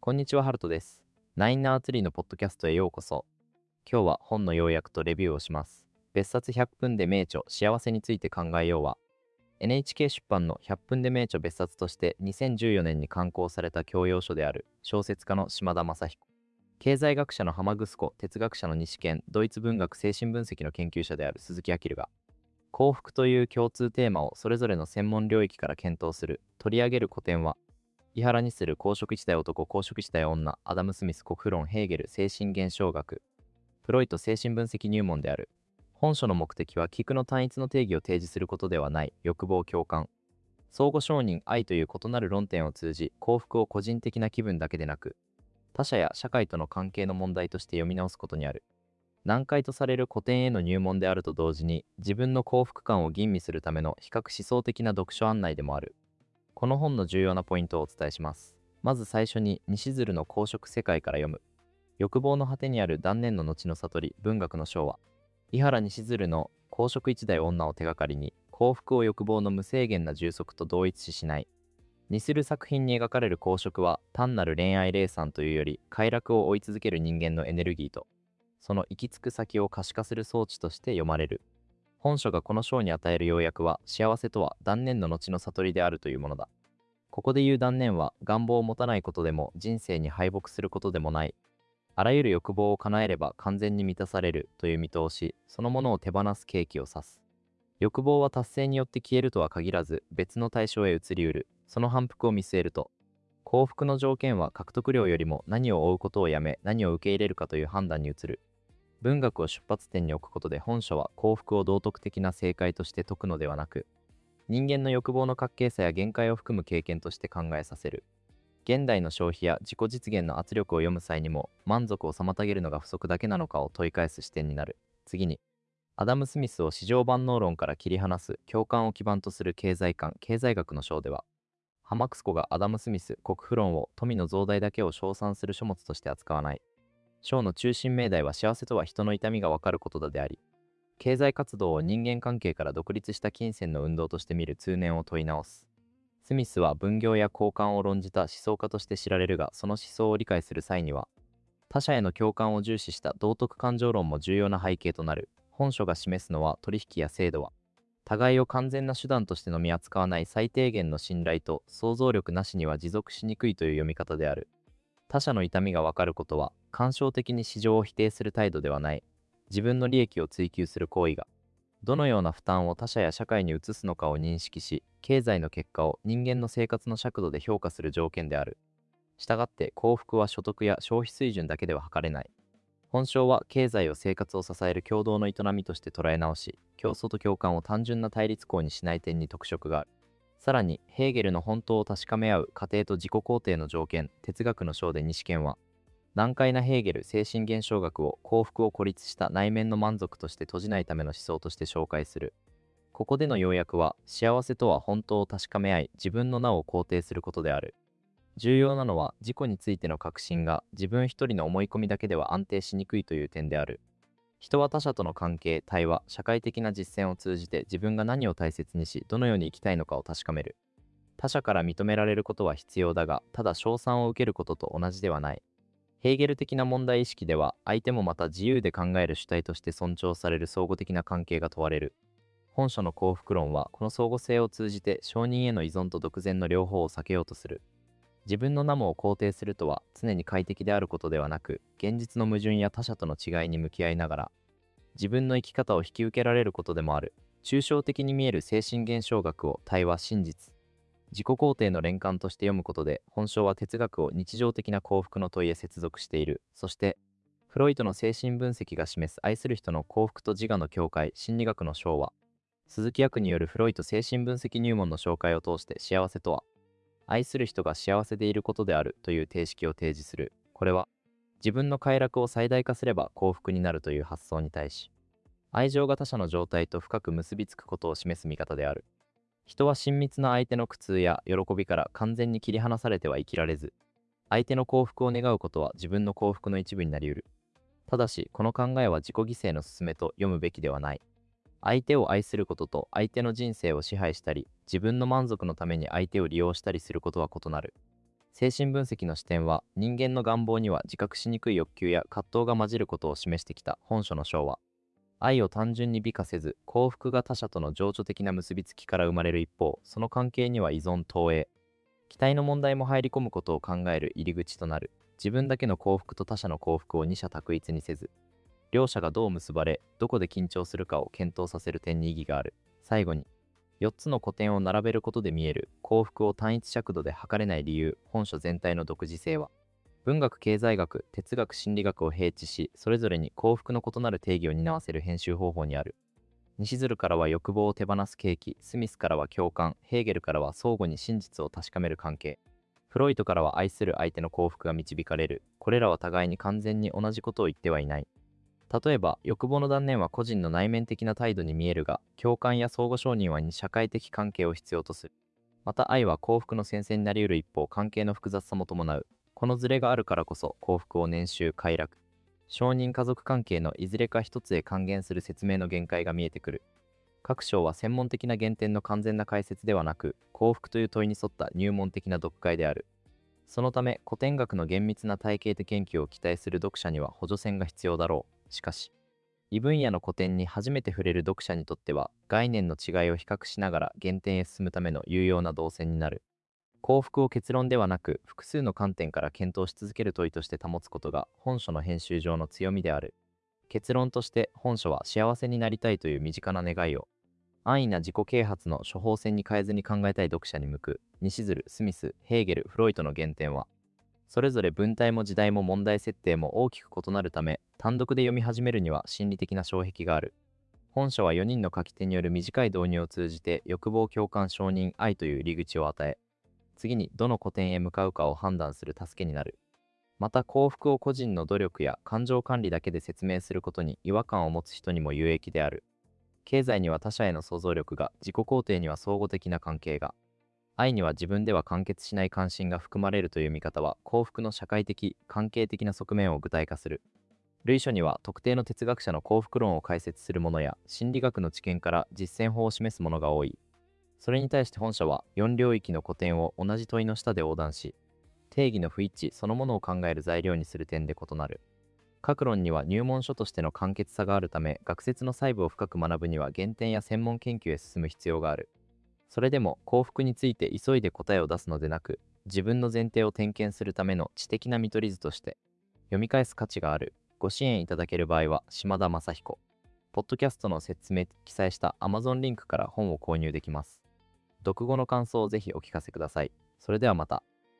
こんにちは、ハルトです。ナインナーツリーのポッドキャストへようこそ。今日は本の要約とレビューをします。別冊100分で名著、幸せについて考えようは、NHK 出版の100分で名著別冊として2014年に刊行された教養書である小説家の島田正彦、経済学者の浜楠子、哲学者の西健、ドイツ文学精神分析の研究者である鈴木明が、幸福という共通テーマをそれぞれの専門領域から検討する、取り上げる古典は、伊原にする公職一代男、公職一代女、アダム・スミス、国富論、ヘーゲル、精神現象学、フロイト、精神分析入門である。本書の目的は、聞くの単一の定義を提示することではない、欲望、共感、相互承認、愛という異なる論点を通じ、幸福を個人的な気分だけでなく、他者や社会との関係の問題として読み直すことにある。難解とされる古典への入門であると同時に、自分の幸福感を吟味するための比較思想的な読書案内でもある。この本の重要なポイントをお伝えします。まず最初に、西鶴の公職世界から読む。欲望の果てにある断念の後の悟り、文学の章は、伊原西鶴の公職一代女を手がかりに、幸福を欲望の無制限な充足と同一視しない。西鶴作品に描かれる公職は、単なる恋愛霊散というより、快楽を追い続ける人間のエネルギーと、その行き着く先を可視化する装置として読まれる。本書がこの章に与える要約は、幸せとは断念の後の悟りであるというものだ。ここで言う断念は、願望を持たないことでも人生に敗北することでもない。あらゆる欲望を叶えれば完全に満たされるという見通し、そのものを手放す契機を指す。欲望は達成によって消えるとは限らず、別の対象へ移りうる。その反復を見据えると、幸福の条件は獲得量よりも何を追うことをやめ、何を受け入れるかという判断に移る。文学を出発点に置くことで、本書は幸福を道徳的な正解として説くのではなく、人間の欲望の滑稽さや限界を含む経験として考えさせる。現代の消費や自己実現の圧力を読む際にも、満足を妨げるのが不足だけなのかを問い返す視点になる。次に、アダム・スミスを市場万能論から切り離す共感を基盤とする経済観、経済学の章では、浜楠子がアダム・スミス、国富論を富の増大だけを称賛する書物として扱わない。章の中心命題は、幸せとは人の痛みがわかることだであり、経済活動を人間関係から独立した金銭の運動として見る通念を問い直す。スミスは分業や交換を論じた思想家として知られるが、その思想を理解する際には、他者への共感を重視した道徳感情論も重要な背景となる。本書が示すのは、取引や制度は、互いを完全な手段としてのみ扱わない最低限の信頼と想像力なしには持続しにくいという読み方である。他者の痛みがわかることは、感傷的に市場を否定する態度ではない。自分の利益を追求する行為が、どのような負担を他者や社会に移すのかを認識し、経済の結果を人間の生活の尺度で評価する条件である。したがって幸福は所得や消費水準だけでは測れない。本章は経済を生活を支える共同の営みとして捉え直し、競争と共感を単純な対立項にしない点に特色がある。さらに、ヘーゲルの本当を確かめ合う過程と自己肯定の条件、哲学の章で西健は、難解なヘーゲル精神現象学を幸福を孤立した内面の満足として閉じないための思想として紹介する。ここでの要約は、幸せとは本当を確かめ合い、自分の名を肯定することである。重要なのは、自己についての確信が自分一人の思い込みだけでは安定しにくいという点である。人は他者との関係、対話、社会的な実践を通じて自分が何を大切にし、どのように生きたいのかを確かめる。他者から認められることは必要だが、ただ称賛を受けることと同じではない。ヘーゲル的な問題意識では、相手もまた自由で考える主体として尊重される相互的な関係が問われる。本書の幸福論は、この相互性を通じて承認への依存と独善の両方を避けようとする。自分の名もを肯定するとは、常に快適であることではなく、現実の矛盾や他者との違いに向き合いながら、自分の生き方を引き受けられることでもある。抽象的に見える精神現象学を対話、真実、自己肯定の連環として読むことで、本書は哲学を日常的な幸福の問いへ接続している。そして、フロイトの精神分析が示す愛する人の幸福と自我の境界、心理学の章は、鈴木訳によるフロイト精神分析入門の紹介を通して、幸せとは、愛する人が幸せでいることであるという定式を提示する。これは、自分の快楽を最大化すれば幸福になるという発想に対し、愛情が他者の状態と深く結びつくことを示す見方である。人は親密な相手の苦痛や喜びから完全に切り離されては生きられず、相手の幸福を願うことは自分の幸福の一部になり得る。ただし、この考えは自己犠牲の勧めと読むべきではない。相手を愛することと相手の人生を支配したり、自分の満足のために相手を利用したりすることは異なる。 精神分析の視点は、人間の願望には自覚しにくい欲求や葛藤が混じることを示してきた本書の章は、愛を単純に美化せず、幸福が他者との情緒的な結びつきから生まれる一方、その関係には依存投影、期待の問題も入り込むことを考える入り口となる。自分だけの幸福と他者の幸福を二者択一にせず、両者がどう結ばれ、どこで緊張するかを検討させる点に意義がある。最後に、4つの古典を並べることで見える幸福を単一尺度で測れない理由、本書全体の独自性は、文学、経済学、哲学、心理学を併置し、それぞれに幸福の異なる定義を担わせる編集方法にある。西鶴からは欲望を手放す契機、スミスからは共感、ヘーゲルからは相互に真実を確かめる関係、フロイトからは愛する相手の幸福が導かれる。これらは互いに完全に同じことを言ってはいない。例えば、欲望の断念は個人の内面的な態度に見えるが、共感や相互承認は社会的関係を必要とする。また、愛は幸福の先生になり得る一方、関係の複雑さも伴う。このズレがあるからこそ、幸福を年収、快楽、承認家族関係のいずれか一つへ還元する説明の限界が見えてくる。各章は専門的な原点の完全な解説ではなく、幸福という問いに沿った入門的な読解である。そのため、古典学の厳密な体系的研究を期待する読者には補助線が必要だろう。しかし、異分野の古典に初めて触れる読者にとっては、概念の違いを比較しながら原点へ進むための有用な動線になる。幸福を結論ではなく、複数の観点から検討し続ける問いとして保つことが本書の編集上の強みである。結論として、本書は幸せになりたいという身近な願いを、安易な自己啓発の処方箋に変えずに考えたい読者に向く。西鶴、スミス、ヘーゲル、フロイトの原点は、それぞれ文体も時代も問題設定も大きく異なるため、単独で読み始めるには心理的な障壁がある。本書は4人の書き手による短い導入を通じて、欲望、共感、承認、愛という入り口を与え、次にどの古典へ向かうかを判断する助けになる。また、幸福を個人の努力や感情管理だけで説明することに違和感を持つ人にも有益である。経済には他者への想像力が、自己肯定には相互的な関係が、愛には自分では完結しない関心が含まれるという見方は、幸福の社会的、関係的な側面を具体化する。類書には特定の哲学者の幸福論を解説するものや、心理学の知見から実践法を示すものが多い。それに対して本書は、4領域の古典を同じ問いの下で横断し、定義の不一致そのものを考える材料にする点で異なる。各論には入門書としての簡潔さがあるため、学説の細部を深く学ぶには原点や専門研究へ進む必要がある。それでも幸福について急いで答えを出すのでなく、自分の前提を点検するための知的な見取り図として読み返す価値がある。ご支援いただける場合は、島田正彦。ポッドキャストの説明記載した Amazon リンクから本を購入できます。読後の感想をぜひお聞かせください。それではまた。